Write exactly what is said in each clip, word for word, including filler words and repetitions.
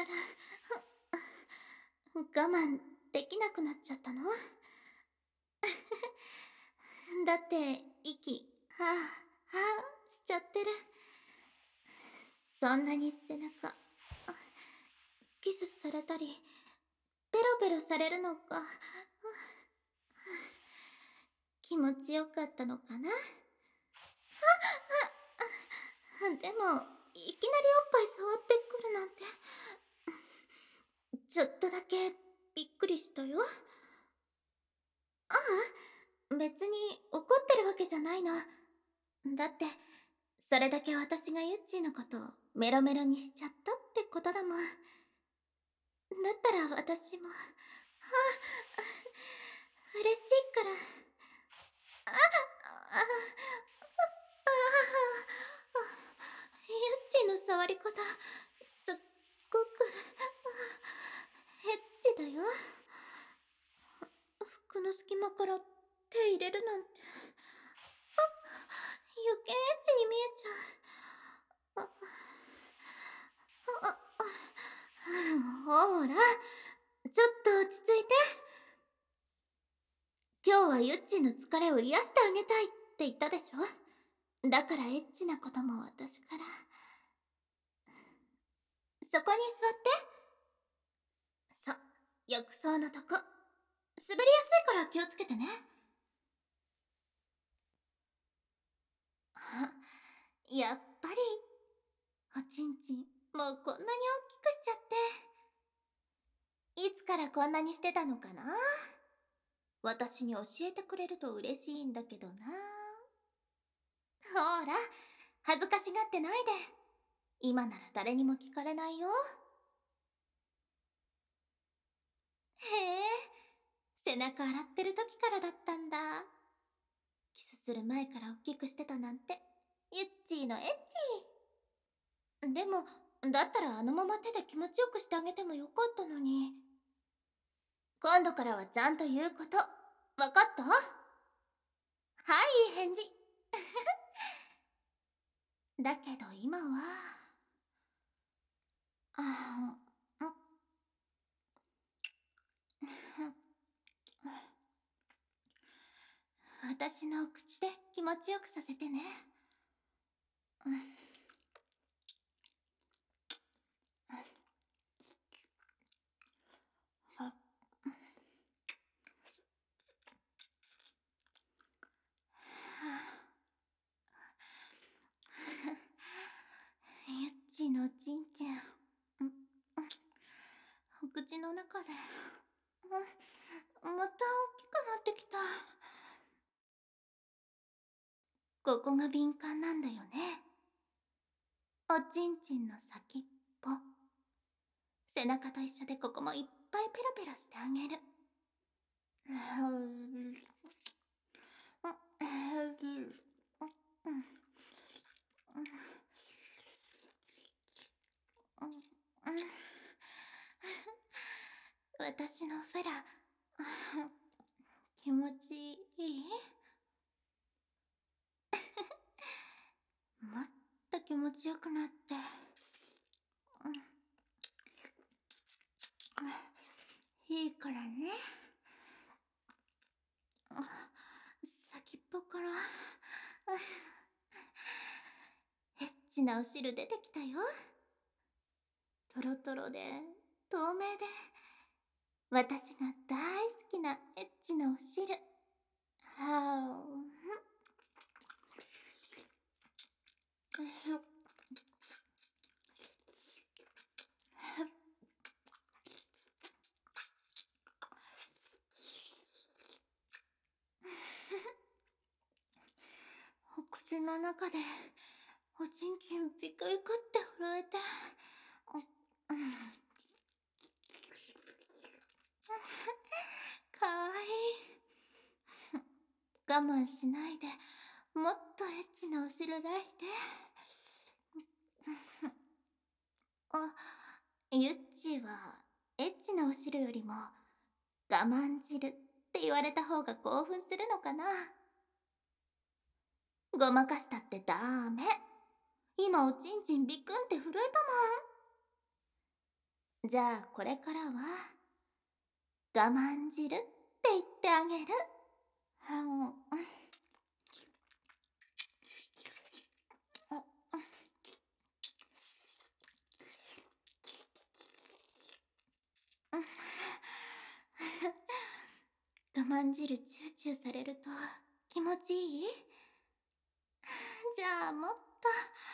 ら、我慢できなくなっちゃったの？だって息はあはあしちゃってる。そんなに背中キスされたりペロペロされるのが気持ちよかったのかな。でもいきなりおっぱい触ってくるなんてちょっとだけびっくりしたよ。ああ、別に怒ってるわけじゃないの。だってそれだけ私がユッチーのことをメロメロにしちゃったってことだもん。だったら私もはあ嬉しいから。ああああユッチーの触り方すっごくエッチだよ。服の隙間から手入れるなんて余計エッチに見えちゃう。あああほら、ちょっと落ち着いて。今日はユッチーの疲れを癒してあげたいって言ったでしょ。だからエッチなことも私から。そこに座って。そう、浴槽のとこ。滑りやすいから気をつけてね。あ、やっぱりおちんちんもうこんなに大きくしちゃって。いつからこんなにしてたのかな。私に教えてくれると嬉しいんだけどな。ほら、恥ずかしがってないで。今なら誰にも聞かれないよ。へえ、背中洗ってる時からだったんだ。キスする前から大きくしてたなんて、ユッチーのエッチ。でも、だったらあのまま手で気持ちよくしてあげてもよかったのに。今度からはちゃんと言うこと。わかった？はい、いい返事。だけど今は、あ私の口で気持ちよくさせてね。ゆっちのちんちん、お口の中で、また大きくなってきた。ここが敏感なんだよね。おちんちんの先っぽ。背中と一緒でここもいっぱいペロペロしてあげる。私のフェラ気持ちいい？もっと気持ちよくなって、いいからね。先っぽからエッチなお汁出てきたよ。トロトロで透明で私が大好きなエッチなお汁。はあお口の中でおちんちんビクビクって震えて、かわいい。我慢しないでもっとエッチなお汁出して。あ、ゆっちはエッチなお汁よりも我慢汁って言われた方が興奮するのかな。ごまかしたってダメ。今おちんちんビクンって震えたじゃあこれからは我慢汁って言ってあげる。うん。我慢汁チューチューされると気持ちいい？じゃあもっと。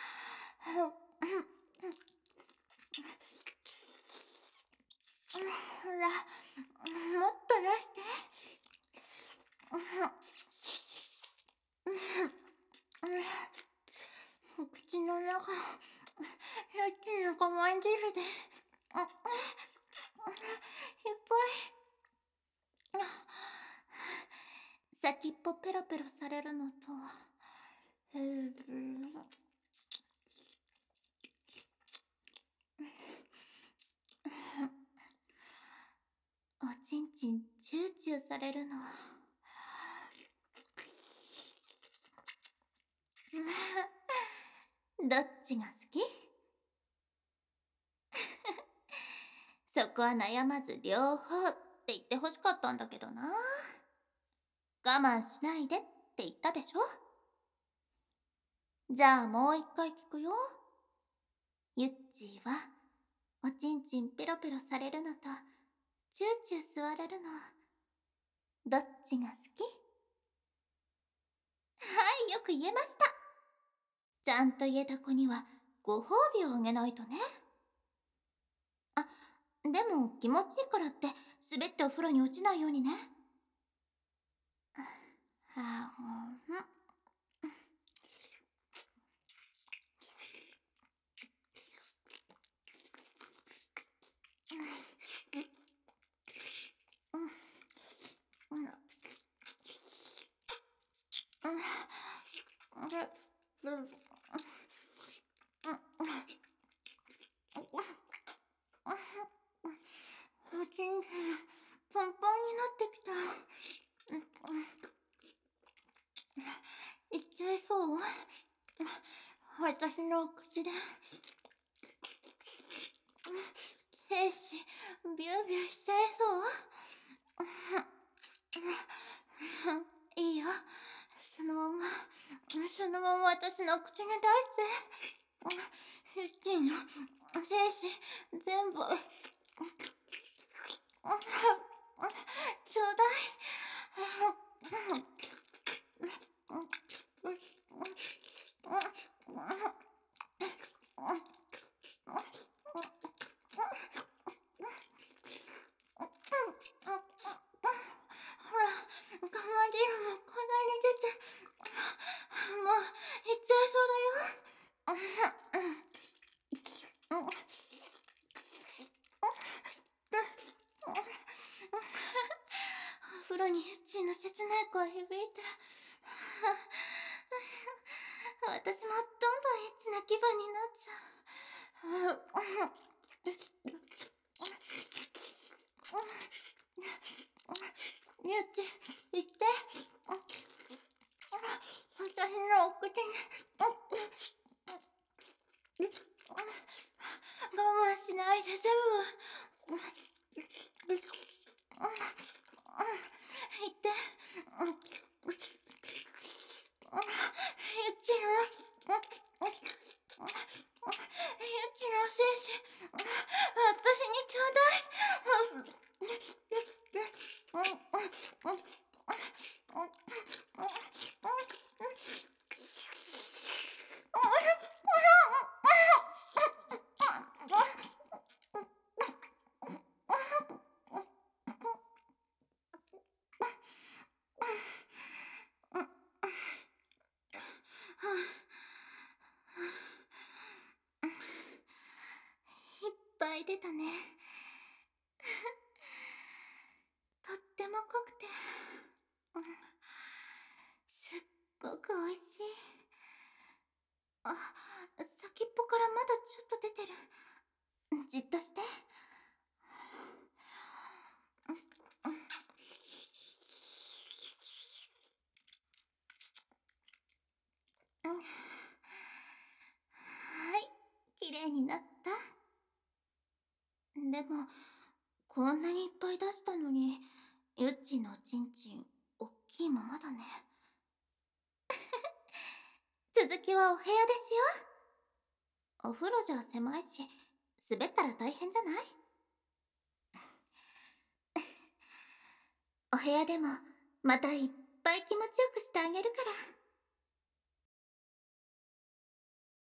ほら、もっと出して。口の中、やっちの我慢汁でいっぱい。先っぽペロペロされるのと、うーおちんちんチューチューされるの。どっちが好き？そこは悩まず両方って言ってほしかったんだけどな。我慢しないでって言ったでしょ。じゃあもう一回聞くよ。ゆっちーはおちんちんペロペロされるのとチューチュー吸われるの、どっちが好き？はい、よく言えました。ちゃんと言えた子にはご褒美をあげないとね。あ、でも気持ちいいからって滑ってお風呂に落ちないようにね。あ、うん。おちんちんパンパンになってきた。いっちゃいそう？私の口で精子ビュービューしちゃいそう？いいよ、そのままそのまま私の口に出して。ゆっちーの精子全部ちょうだい。ほら、我慢汁もこんなに出て、もういっちゃいそうだよ。お風呂にゆっちーの切ない声響いて、私もどんどんエッチな気分になっちゃう。ゆっち、言って。私のお口に我慢しないで全部言って。ゆっちのゆっちの精子私にちょうだい。いっぱい出たね。とっても濃くて、すっごくおいしい。あ、先っぽからまだちょっと出てる。じっとして。はい、きれいになった？ でも、こんなにいっぱい出したのに、ゆっちのおちんちん、おっきいままだね。続きはお部屋でしよ。お風呂じゃ狭いし、滑ったら大変じゃない？お部屋でも、またいっぱい気持ちよくしてあげるから。